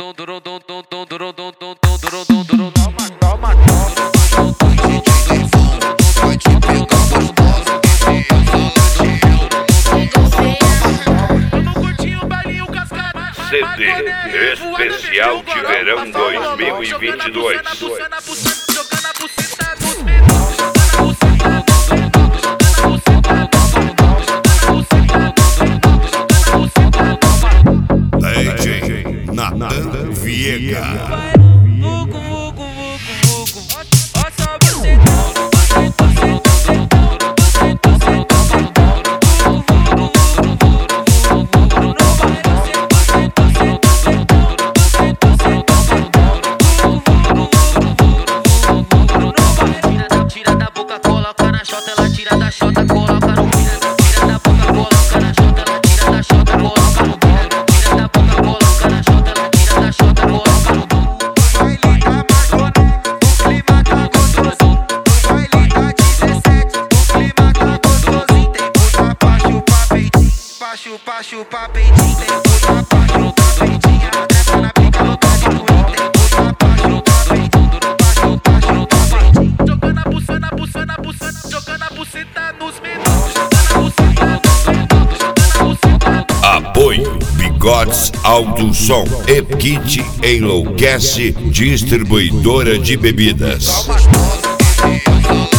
CD especial de verão 2022. DJ Natan Viega. Chupa peitinho, tem puta pra chupa peitinho. A trepa na pica louca de ruim. Tem puta pra chupa peitinho. Chupa peitinho. Jogando a buceta, jogando a buceta nos menores. Jogando a buceta nos menores. Apoio Bigodes Alto Som e Kit Enlouquece, distribuidora de bebidas.